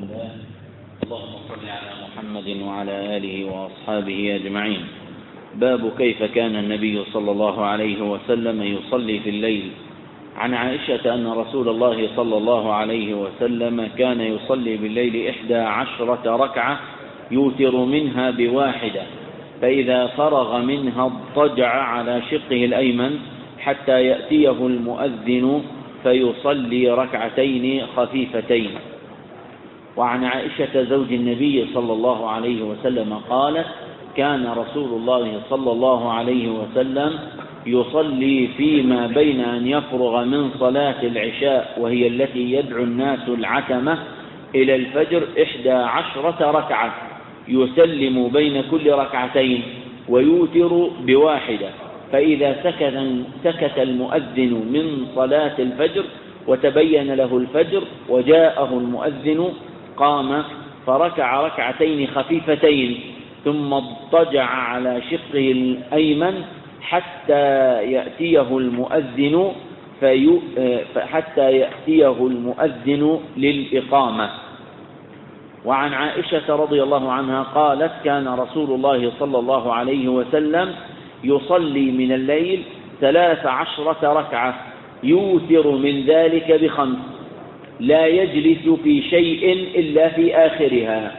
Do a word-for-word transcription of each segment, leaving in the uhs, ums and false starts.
الله. اللهم صل على محمد وعلى آله وأصحابه أجمعين. باب كيف كان النبي صلى الله عليه وسلم يصلي في الليل. عن عائشة أن رسول الله صلى الله عليه وسلم كان يصلي بالليل إحدى عشرة ركعة يوتر منها بواحدة، فإذا فرغ منها اضطجع على شقه الأيمن حتى يأتيه المؤذن فيصلي ركعتين خفيفتين. وعن عائشة زوج النبي صلى الله عليه وسلم قالت: كان رسول الله صلى الله عليه وسلم يصلي فيما بين أن يفرغ من صلاة العشاء وهي التي يدعو الناس العتمة إلى الفجر إحدى عشرة ركعة، يسلم بين كل ركعتين ويوتر بواحدة، فإذا سكت, سكت المؤذن من صلاة الفجر وتبين له الفجر وجاءه المؤذن قام فركع ركعتين خفيفتين ثم اضطجع على شقه الأيمن حتى يأتيه المؤذن في حتى يأتيه المؤذن للإقامة. وعن عائشة رضي الله عنها قالت: كان رسول الله صلى الله عليه وسلم يصلي من الليل ثلاث عشرة ركعة يوتر من ذلك بخمس، لا يجلس في شيء إلا في آخرها.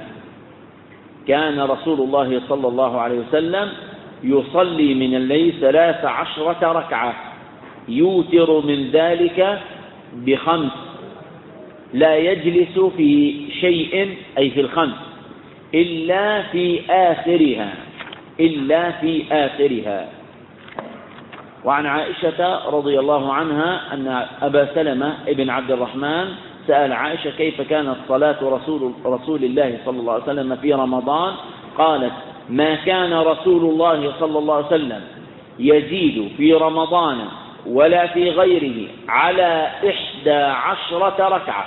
كان رسول الله صلى الله عليه وسلم يصلي من الليل ثلاث عشرة ركعة يوتر من ذلك بخمس، لا يجلس في شيء أي في الخمس إلا في آخرها إلا في آخرها. وعن عائشة رضي الله عنها أن أبا سلمة ابن عبد الرحمن سأل عائشة كيف كانت صلاة رسول, رسول الله صلى الله عليه وسلم في رمضان، قالت: ما كان رسول الله صلى الله عليه وسلم يزيد في رمضان ولا في غيره على إحدى عشرة ركعة،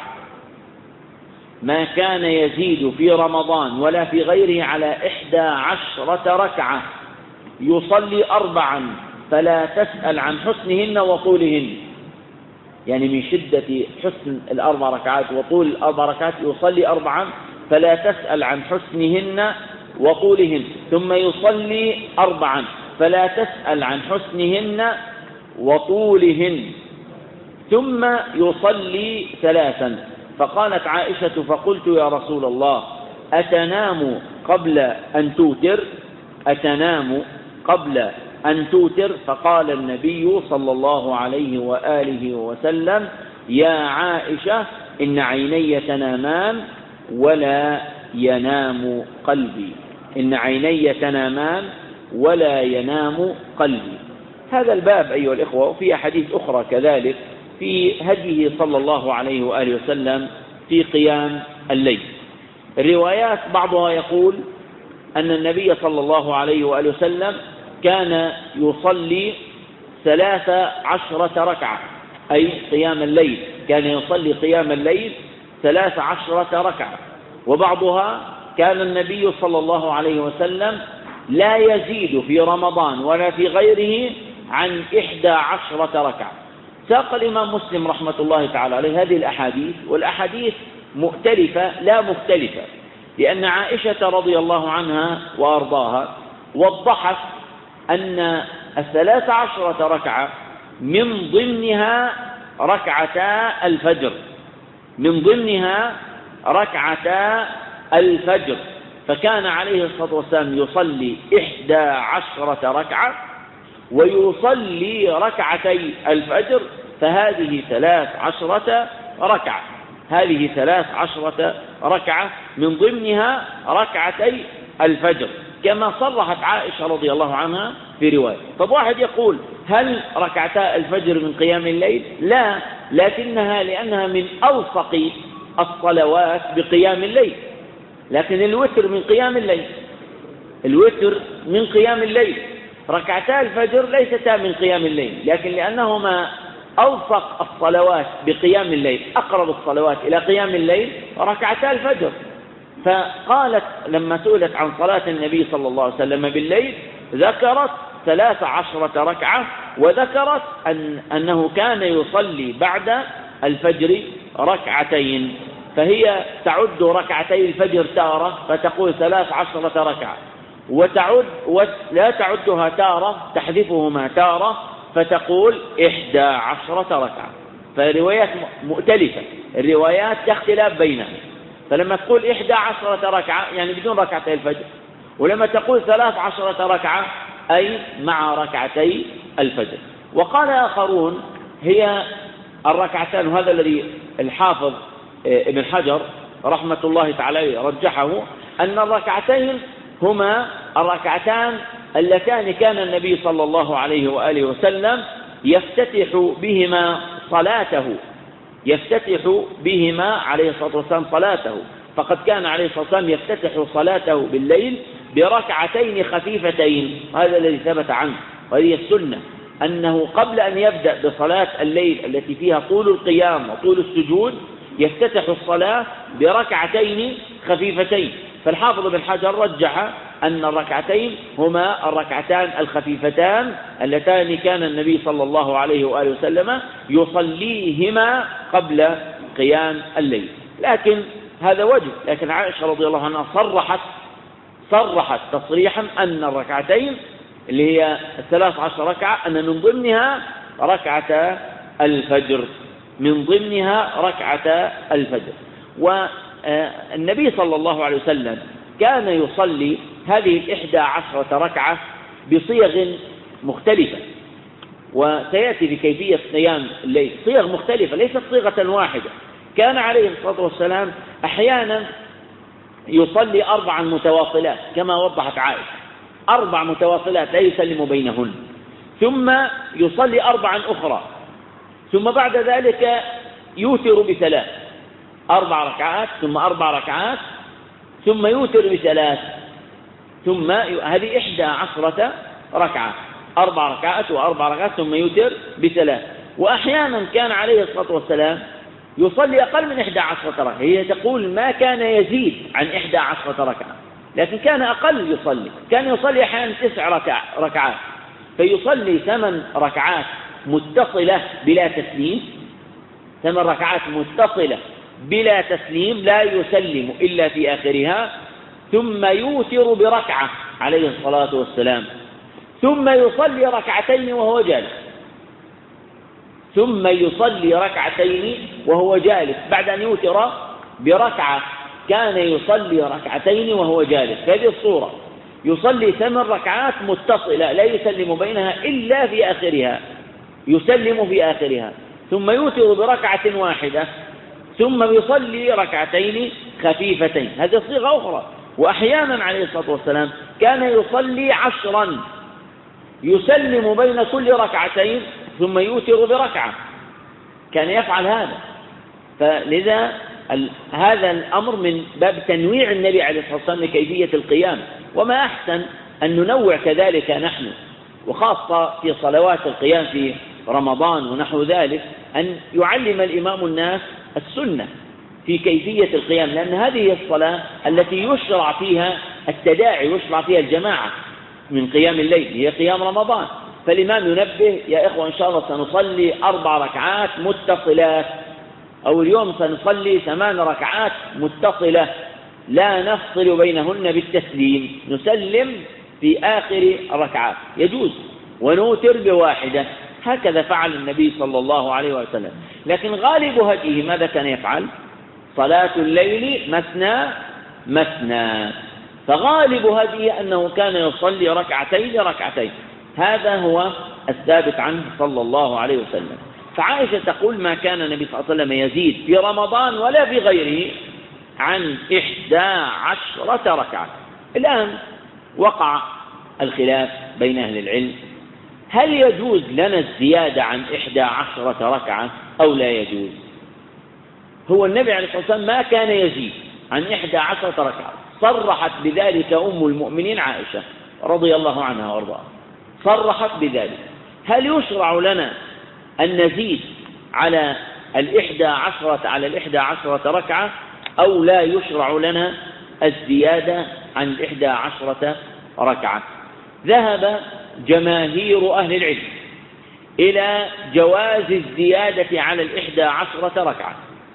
ما كان يزيد في رمضان ولا في غيره على إحدى عشرة ركعة، يصلي أربعا فلا تسأل عن حسنهن وطولهن، يعني من شدة حسن الأربع ركعات وطول الأربع ركعات يصلي أربعا فلا تسأل عن حسنهن وطولهن، ثم يصلي أربعا فلا تسأل عن حسنهن وطولهن، ثم يصلي ثلاثا. فقالت عائشة: فقلت يا رسول الله أتنام قبل أن توتر أتنام قبل أن توتر فقال النبي صلى الله عليه وآله وسلم: يا عائشة إن عيني تنامان ولا ينام قلبي إن عيني تنامان ولا ينام قلبي. هذا الباب أيها الإخوة وفي أحاديث أخرى كذلك في هديه صلى الله عليه وآله وسلم في قيام الليل. الروايات بعضها يقول أن النبي صلى الله عليه وآله وسلم كان يصلي ثلاث عشرة ركعة، أي قيام الليل، كان يصلي قيام الليل ثلاث عشرة ركعة. وبعضها كان النبي صلى الله عليه وسلم لا يزيد في رمضان ولا في غيره عن إحدى عشرة ركعة. ساق الإمام مسلم رحمة الله تعالى عليه هذه الأحاديث، والأحاديث مؤتلفة لا مختلفة، لأن عائشة رضي الله عنها وأرضاها وضحت أن الثلاث عشرة ركعة من ضمنها ركعتا الفجر من ضمنها ركعتا الفجر فكان عليه الصلاة والسلام يصلي إحدى عشرة ركعة ويصلي ركعتي الفجر، فهذه ثلاث عشرة ركعة هذه ثلاث عشرة ركعة من ضمنها ركعتي الفجر، كما صرحت عائشة رضي الله عنها في رواية. طب واحد يقول: هل ركعتا الفجر من قيام الليل؟ لا، لكنها لأنها من أوثق الصلوات بقيام الليل، لكن الوتر من قيام الليل الوتر من قيام الليل ركعتا الفجر ليستا من قيام الليل، لكن لأنهما أوثق الصلوات بقيام الليل، أقرب الصلوات إلى قيام الليل ركعتا الفجر. فقالت لما سئلت عن صلاة النبي صلى الله عليه وسلم بالليل ذكرت ثلاث عشرة ركعة، وذكرت أن أنه كان يصلي بعد الفجر ركعتين فهي تعد ركعتي الفجر تارة فتقول ثلاث عشرة ركعة، وتعد ولا تعدها تارة تحذفهما تارة فتقول إحدى عشرة ركعة. فالروايات مؤتلفة، الروايات اختلاف بينها. فلما تقول إحدى عشرة ركعة يعني بدون ركعتي الفجر، ولما تقول ثلاث عشرة ركعة أي مع ركعتي الفجر. وقال آخرون هي الركعتان، وهذا الذي الحافظ ابن حجر رحمة الله تعالى رجحه، أن الركعتين هما الركعتان اللتان كان النبي صلى الله عليه وآله وسلم يفتتح بهما صلاته يفتتح بهما عليه الصلاة والسلام صلاته. فقد كان عليه الصلاة والسلام يفتتح صلاته بالليل بركعتين خفيفتين، هذا الذي ثبت عنه، وهذه السنة، أنه قبل أن يبدأ بصلاة الليل التي فيها طول القيام وطول السجود يفتتح الصلاة بركعتين خفيفتين. فالحافظ بن حجر رجح أن الركعتين هما الركعتان الخفيفتان اللتان كان النبي صلى الله عليه وآله وسلم يصليهما قبل قيام الليل. لكن هذا وجه، لكن عائشة رضي الله عنها صرحت صرحت تصريحا أن الركعتين اللي هي الثلاث عشر ركعة أن من ضمنها ركعة الفجر من ضمنها ركعة الفجر. والنبي صلى الله عليه وسلم كان يصلي هذه الإحدى عشرة ركعة بصيغ مختلفة، وسيأتي في كيفية قيام الليل صيغ مختلفة ليست صيغة واحدة. كان عليه الصلاة والسلام أحيانا يصلي أربعا متواصلات كما وضحت عائشة، أربع متواصلات لا يسلم بينهن، ثم يصلي أربعا أخرى، ثم بعد ذلك يوتر بثلاث، أربع ركعات ثم أربع ركعات ثم يوتر بثلاث، ثم هذه إحدى عشرة ركعة، أربع ركعات وأربع ركعات ثم يوتر بثلاث. وأحيانا كان عليه الصلاة والسلام يصلي أقل من إحدى عشرة ركعة، هي تقول ما كان يزيد عن إحدى عشرة ركعة، لكن كان أقل يصلي، كان يصلي أحيانا تسع ركعات، فيصلي ثمان ركعات متصلة بلا تسليم، ثمان ركعات متصلة بلا تسليم لا يسلم إلا في آخرها، ثم يوتر بركعة عليه الصلاة والسلام، ثم يصلي ركعتين وهو جالس، ثم يصلي ركعتين وهو جالس بعد أن يوتر بركعة، كان يصلي ركعتين وهو جالس. هذه الصورة يصلي ثمان ركعات متصلة لا يسلم بينها إلا في آخرها، يسلم في آخرها، ثم يوتر بركعة واحدة، ثم يصلي ركعتين خفيفتين، هذه صيغة أخرى. وأحيانا عليه الصلاة والسلام كان يصلي عشرا يسلم بين كل ركعتين ثم يوتر بركعة، كان يفعل هذا. فلذا هذا الأمر من باب تنويع النبي عليه الصلاة والسلام لكيفية القيام، وما أحسن أن ننوع كذلك نحن، وخاصة في صلوات القيام في رمضان ونحو ذلك، أن يعلم الإمام الناس السنة في كيفية القيام، لأن هذه الصلاة التي يشرع فيها التداعي، يشرع فيها الجماعة من قيام الليل، هي قيام رمضان. فالإمام ينبه يا إخوة إن شاء الله سنصلي أربع ركعات متصلات، أو اليوم سنصلي ثمان ركعات متصلة لا نفصل بينهن بالتسليم، نسلم في آخر الركعات يجوز، ونوتر بواحدة. هكذا فعل النبي صلى الله عليه وسلم. لكن غالب هديه ماذا كان يفعل؟ صلاة الليل مثنى مثنى، فغالب هديه أنه كان يصلي ركعتين ركعتين، هذا هو الثابت عنه صلى الله عليه وسلم. فعائشة تقول ما كان النبي صلى الله عليه وسلم يزيد في رمضان ولا في غيره عن إحدى عشرة ركعة. الآن وقع الخلاف بين أهل العلم، هل يجوز لنا الزيادة عن إحدى عشرة ركعة أو لا يجوز؟ هو النبي عليه الصلاة والسلام ما كان يزيد عن إحدى عشرة ركعة، صرحت بذلك أم المؤمنين عائشة رضي الله عنها وارضاها، صرحت بذلك. هل يشرع لنا أن نزيد على الإحدى عشرة على الإحدى عشرة ركعة أو لا يشرع لنا الزيادة عن الإحدى عشرة ركعة؟ ذهب جماهير أهل العلم إلى جواز الزيادة على الإحدى عشرة ركعة،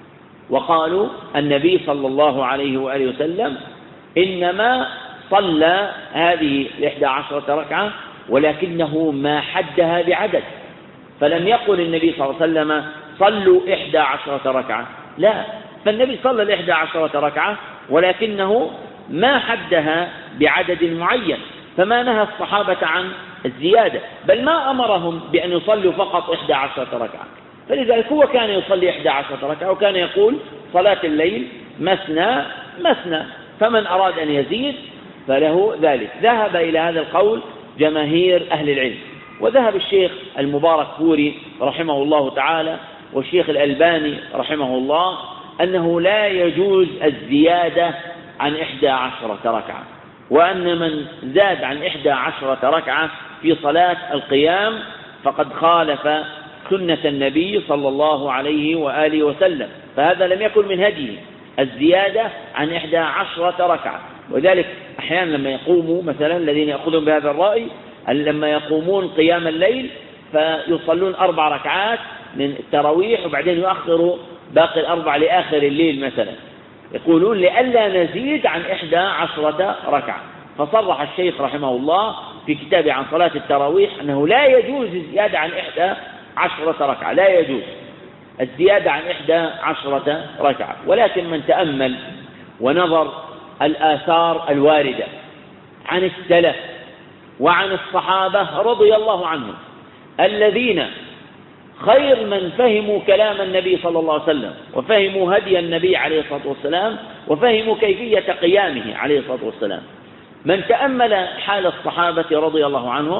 وقالوا النبي صلى الله عليه وآله وسلم إنما صلى هذه الإحدى عشرة ركعة ولكنه ما حدها بعدد، فلم يقل النبي صلى الله عليه وسلم صلوا إحدى عشرة ركعة، لا، فالنبي صلى الإحدى عشرة ركعة ولكنه ما حدها بعدد معين، فما نهى الصحابة عن الزيادة، بل ما أمرهم بأن يصلوا فقط إحدى عشرة ركعة، فلذلك هو كان يصلي إحدى عشرة ركعة، وكان يقول صلاة الليل مثنى مثنى، فمن أراد أن يزيد فله ذلك. ذهب إلى هذا القول جماهير أهل العلم، وذهب الشيخ المبارك فوري رحمه الله تعالى والشيخ الألباني رحمه الله أنه لا يجوز الزيادة عن إحدى عشرة ركعة، وأن من زاد عن إحدى عشرة ركعة في صلاة القيام فقد خالف سنة النبي صلى الله عليه وآله وسلم، فهذا لم يكن من هديه الزيادة عن إحدى عشرة ركعة. وذلك أحيانا لما يقوموا مثلا الذين يأخذون بهذا الرأي لما يقومون قيام الليل فيصلون أربع ركعات من التراويح وبعدين يؤخروا باقي الأربع لآخر الليل مثلا، يقولون لئلا نزيد عن إحدى عشرة ركعة. فصرح الشيخ رحمه الله في كتابه عن صلاة التراويح أنه لا يجوز الزيادة عن إحدى عشرة ركعة، لا يجوز الزيادة عن إحدى عشرة ركعة. ولكن من تأمل ونظر الآثار الواردة عن السلف وعن الصحابة رضي الله عنهم الذين خير من فهموا كلام النبي صلى الله عليه وسلم وفهموا هدي النبي عليه الصلاة والسلام وفهموا كيفية قيامه عليه الصلاة والسلام، من تأمل حال الصحابة رضي الله عنهم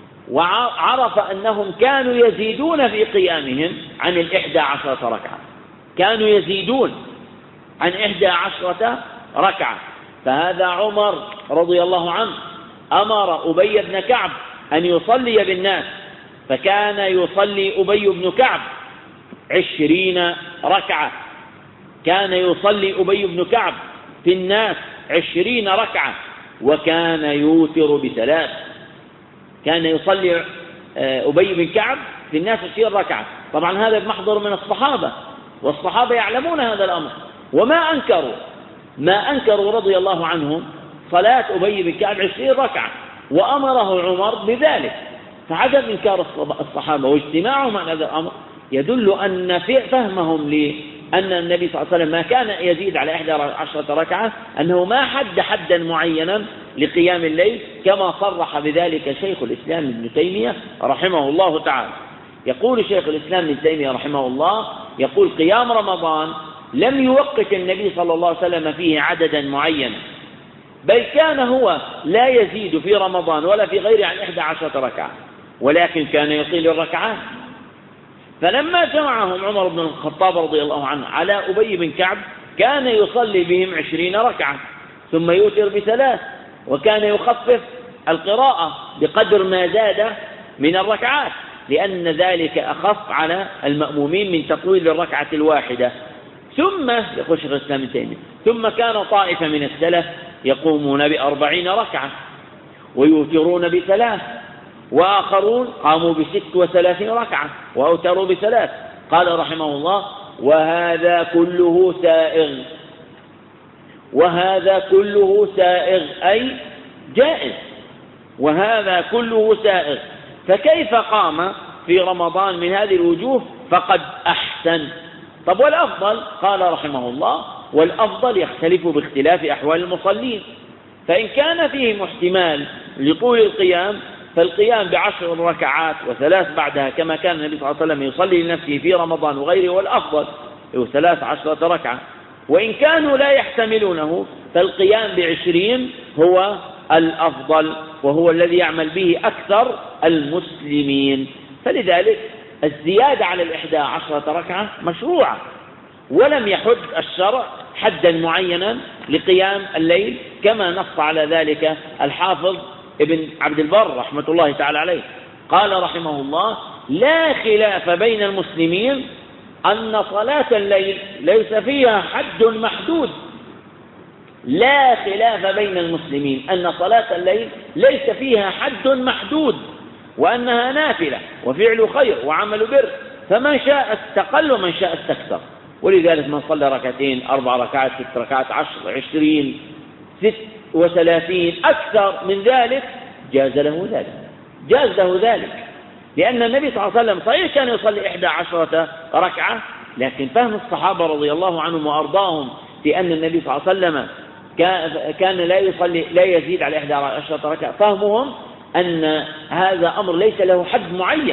وعرف أنهم كانوا يزيدون في قيامهم عن الإحدى عشرة ركعة، كانوا يزيدون عن إحدى عشرة ركعة. فهذا عمر رضي الله عنه أمر أبي بن كعب أن يصلي بالناس، فكان يصلي أبي بن كعب عشرين ركعة، كان يصلي أبي بن كعب في الناس عشرين ركعة، وكان يوتر بثلاث. كان يصلي أبي بن كعب في الناس عشرين ركعة، طبعا هذا بمحضر من الصحابة، والصحابة يعلمون هذا الأمر وما أنكروا ما أنكروا رضي الله عنهم صلاة أبي بن كعب عشرين ركعة، وأمره عمر بذلك. فعدم إنكار الصحابة واجتماعهم عن هذا الأمر يدل أن فهمهم لأن النبي صلى الله عليه وسلم ما كان يزيد على إحدى عشرة ركعة، أنه ما حد حدا معينا لقيام الليل، كما صرح بذلك شيخ الإسلام ابن تيمية رحمه الله تعالى. يقول شيخ الإسلام ابن تيمية رحمه الله، يقول قيام رمضان لم يوقت النبي صلى الله عليه وسلم فيه عددا معينا، بل كان هو لا يزيد في رمضان ولا في غيره عن إحدى عشرة ركعة، ولكن كان يطيل الركعات. فلما جمعهم عمر بن الخطاب رضي الله عنه على أبي بن كعب كان يصلي بهم عشرين ركعة ثم يوتر بثلاث، وكان يخفف القراءة بقدر ما زاد من الركعات، لأن ذلك أخف على المأمومين من تطويل الركعة الواحدة. ثم يقول شيخ الإسلام ابن تيمية ثم كان طائفة من السلف يقومون بأربعين ركعة ويوترون بثلاث، وآخرون قاموا بست وثلاثين ركعة وأوتروا بثلاث. قال رحمه الله: وهذا كله سائغ، وهذا كله سائغ أي جائز، وهذا كله سائغ، فكيف قام في رمضان من هذه الوجوه فقد أحسن. طب والأفضل؟ قال رحمه الله: والأفضل يختلف باختلاف أحوال المصلين، فإن كان فيه احتمال لطول القيام فالقيام بعشر ركعات وثلاث بعدها كما كان النبي صلى الله عليه وسلم يصلي لنفسه في رمضان وغيره، والأفضل هو ثلاث عشرة ركعة. وإن كانوا لا يحتملونه فالقيام بعشرين هو الأفضل، وهو الذي يعمل به أكثر المسلمين. فلذلك الزيادة على الإحدى عشرة ركعة مشروعة، ولم يحد الشرع حدا معينا لقيام الليل كما نص على ذلك الحافظ ابن عبد البر رحمة الله تعالى عليه. قال رحمه الله: لا خلاف بين المسلمين أن صلاة الليل ليس فيها حد محدود. لا خلاف بين المسلمين أن صلاة الليل ليس فيها حد محدود، وأنها نافلة وفعل خير وعمل بر، فمن شاء استقل ومن شاء استكثر. ولذلك من صلى ركعتين أربع ركعات ست ركعات عشر عشرين ست وثلاثين أكثر من ذلك جاز له ذلك جاز له ذلك لأن النبي صلى الله عليه وسلم صحيح كان يصلي إحدى عشرة ركعة، لكن فهم الصحابة رضي الله عنهم وأرضاهم في أن النبي صلى الله عليه وسلم كان لا يصلي لا يزيد على إحدى عشرة ركعة، فهمهم أن هذا أمر ليس له حد معين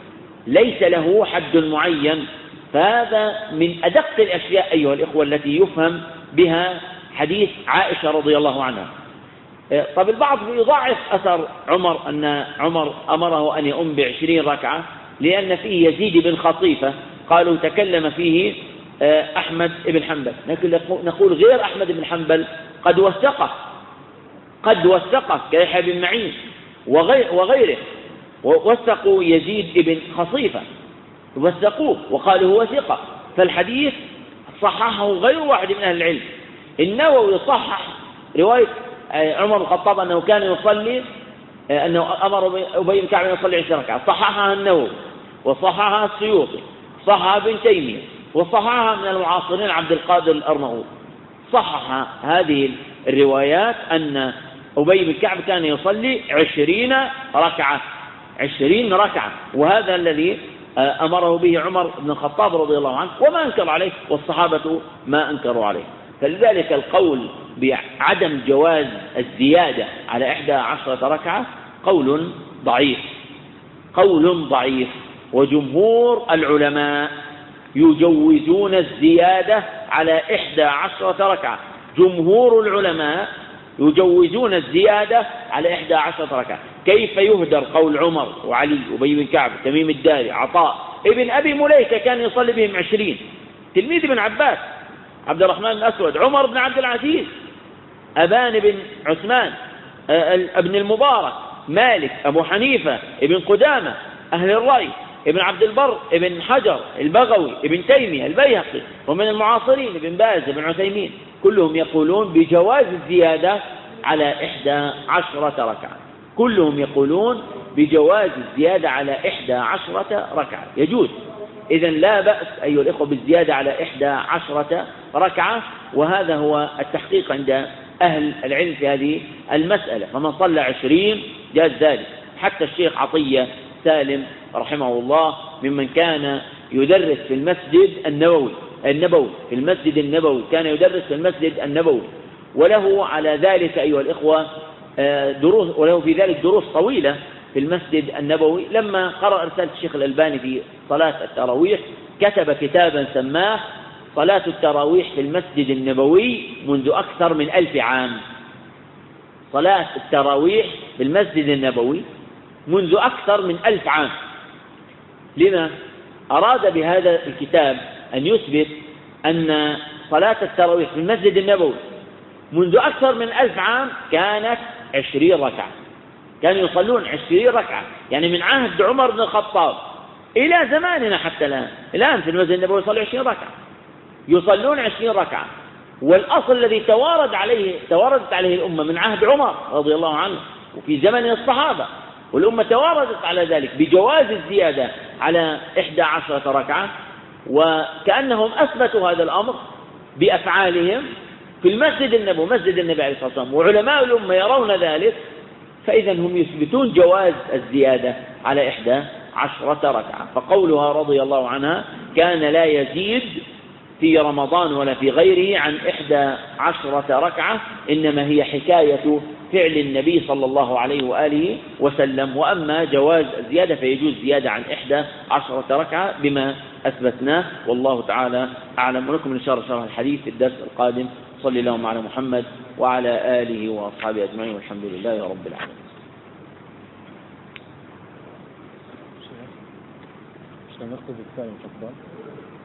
ليس له حد معين فهذا من أدق الأشياء أيها الإخوة التي يفهم بها حديث عائشة رضي الله عنها. طب البعض يضاعف أثر عمر أن عمر أمره أن يؤم بعشرين ركعة لأن فيه يزيد بن خطيفة، قالوا تكلم فيه أحمد بن حنبل، لكن نقول غير أحمد بن حنبل قد وثقه قد وثقه كيحيى بن معين وغيره ووثقوا يزيد بن خطيفة وثقوه وقالوا هو ثقة، فالحديث صححه غير واحد من أهل العلم. النووي صحح رواية عمر بن الخطاب أنه كان يصلي أنه أمر أبي بن كعب أن يصلي عشر ركعات، صححها النووي وصححها السيوطي صححها ابن تيمية وصححها من المعاصرين عبد القادر الأرناؤوط، صحح هذه الروايات أن أبي بن كعب كان يصلي عشرين ركعة عشرين ركعة، وهذا الذي أمره به عمر بن الخطاب رضي الله عنه وما أنكر عليه والصحابة ما أنكروا عليه. فلذلك القول بعدم جواز الزيادة على إحدى عشرة ركعة قول ضعيف قول ضعيف وجمهور العلماء يجوزون الزيادة على إحدى عشرة ركعة جمهور العلماء يجوزون الزيادة على إحدى عشرة ركعة. كيف يهدر قول عمر وعلي وأبي بن كعب تميم الداري عطاء ابن أبي مليكة كان يصلي بهم عشرين، تلميذ ابن عباس عبد الرحمن الأسود عمر بن عبد العزيز أبان بن عثمان ابن المبارك مالك أبو حنيفة ابن قدامة أهل الرأي ابن عبد البر ابن حجر البغوي ابن تيمية البيهقي ومن المعاصرين ابن باز ابن عثيمين كلهم يقولون بجواز الزيادة على إحدى عشرة ركعة كلهم يقولون بجواز الزيادة على إحدى عشرة ركعة يجوز. إذن لا بأس أيها الإخوة بالزيادة على إحدى عشرة ركعة، وهذا هو التحقيق عند أهل العلم في هذه المسألة، فمن صلى عشرين جاز ذلك. حتى الشيخ عطية سالم رحمه الله ممن كان يدرس في المسجد النبوي النبوي في المسجد النبوي كان يدرس في المسجد النبوي وله على ذلك أيها الإخوة دروس وله في ذلك دروس طويلة في المسجد النبوي. لما قرأ رسالة الشيخ الألباني في صلاة التراويح كتب كتابا سماه صلاة التراويح في المسجد النبوي منذ أكثر من ألف عام. صلاة التراويح في المسجد النبوي منذ أكثر من ألف عام. لما أراد بهذا الكتاب أن يثبت أن صلاة التراويح في المسجد النبوي منذ أكثر من ألف عام كانت عشرين ركعة، كانوا يصلون عشرين ركعة، يعني من عهد عمر بن الخطاب إلى زماننا حتى الآن الآن في المسجد النبوي يصلي عشرين ركعة يصلون عشرين ركعة. والأصل الذي توارد عليه توردت عليه الأمة من عهد عمر رضي الله عنه وفي زمن الصحابة، والأمة تواردت على ذلك بجواز الزيادة على إحدى عشرة ركعة، وكأنهم أثبتوا هذا الأمر بأفعالهم في المسجد النبوي مسجد النبي عليه الصلاة والسلام، وعلماء الأمة يرون ذلك، فإذا هم يثبتون جواز الزيادة على إحدى عشرة ركعة. فقولها رضي الله عنها كان لا يزيد في رمضان ولا في غيره عن إحدى عشرة ركعة إنما هي حكاية فعل النبي صلى الله عليه وآله وسلم. وأما جواز الزيادة فيجوز زيادة عن إحدى عشرة ركعة بما أثبتناه، والله تعالى أعلم. ولكم إن شاء الله شرح الحديث في الدرس القادم. صلى اللهم على محمد وعلى آله وأصحابه أجمعين، والحمد لله رب العالمين. ناخذ الثاني تفضل.